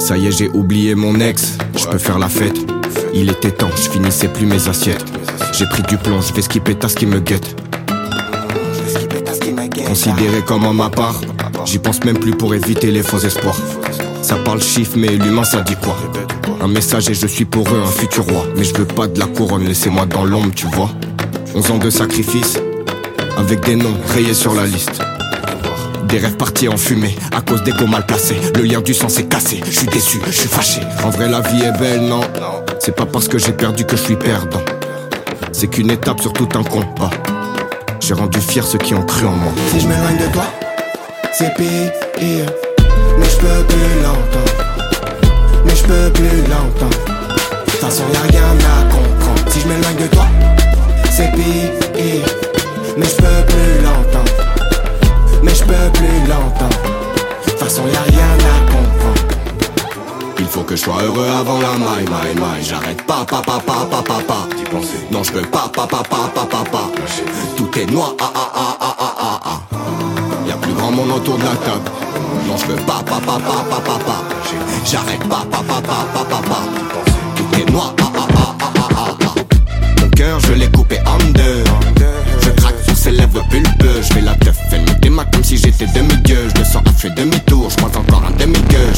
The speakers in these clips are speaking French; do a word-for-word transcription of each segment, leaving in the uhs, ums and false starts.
Ça y est, j'ai oublié mon ex, je peux faire la fête. Il était temps, je finissais plus mes assiettes. J'ai pris du plomb, je vais skipper tas qui me guette. Considéré comme en ma part, j'y pense même plus pour éviter les faux espoirs. Ça parle chiffre mais l'humain ça dit quoi? Un message et je suis pour eux un futur roi. Mais je veux pas de la couronne, laissez-moi dans l'ombre tu vois. Onze ans de sacrifice, avec des noms rayés sur la liste. Des rêves partis en fumée, à cause des go mal placés. Le lien du sang s'est cassé, je suis déçu, je suis fâché. En vrai la vie est belle, non. C'est pas parce que j'ai perdu que je suis perdant. C'est qu'une étape sur tout un combat. J'ai rendu fier ceux qui ont cru en moi. Si je m'éloigne de toi, c'est pire. Mais je peux plus longtemps. Mais je peux plus longtemps. De toute façon y'a rien à comprendre. Si je m'éloigne de toi, c'est pire. Mais je peux plus longtemps. Mais je peux plus longtemps. De toute façon y'a rien à comprendre. Il faut que je sois heureux avant la maille, maille, maille. J'arrête pas, pas, pas, pas, pas, pas, pas. Non je peux pas, pas, pas, pas, pas, pas, pas. Tout est noir, ah, ah, ah, ah, ah, ah, ah. Y'a plus grand monde autour de la table. Non je peux pas, pas, pas, pas, pas, pas, pas. J'arrête pas, pas, pas, pas, pas, pas, pas. Tout est noir, ah, ah, ah, ah, ah, ah, ah. Mon cœur je l'ai coupé en deux. Je craque sur ses lèvres pulpeuses. Je fais la teuf, elle me démarque comme si j'étais demi-gueux. Je le sens, elle fait demi-tour, je crois encore un demi-gueux.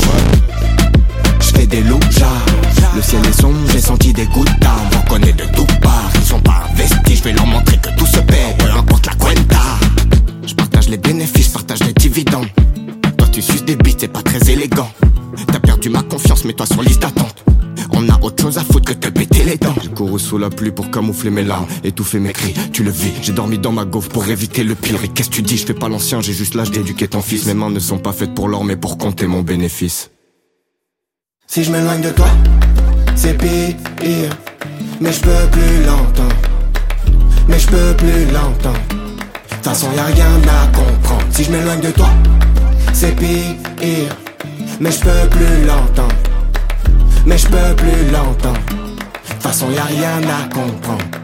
J'fais des loups-jards. Le ciel est sombre, j'ai senti des gouttes d'armes. On connaît de tout part, ils sont pas investis. Je vais leur montrer que tout se paie, peu importe la cuenta. Je partage les bénéfices, partage les dividendes. Toi tu suces des bites, c'est pas très élégant. T'as perdu ma confiance, mets-toi sur liste d'attente. On a autre chose à foutre que te péter les dents. J'ai couru sous la pluie pour camoufler mes larmes, étouffer mes cris, tu le vis. J'ai dormi dans ma gaufre pour éviter le pire. Et qu'est-ce que tu dis, je fais pas l'ancien, j'ai juste l'âge d'éduquer ton fils. Mes mains ne sont pas faites pour l'or mais pour compter mon bénéfice. Si je m'éloigne de toi, c'est pire. Mais je peux plus longtemps. Mais je peux plus longtemps. De toute façon y'a rien à comprendre. Si je m'éloigne de toi, c'est pire. Mais je peux plus longtemps. Mais je peux plus longtemps. De toute façon y'a rien à comprendre.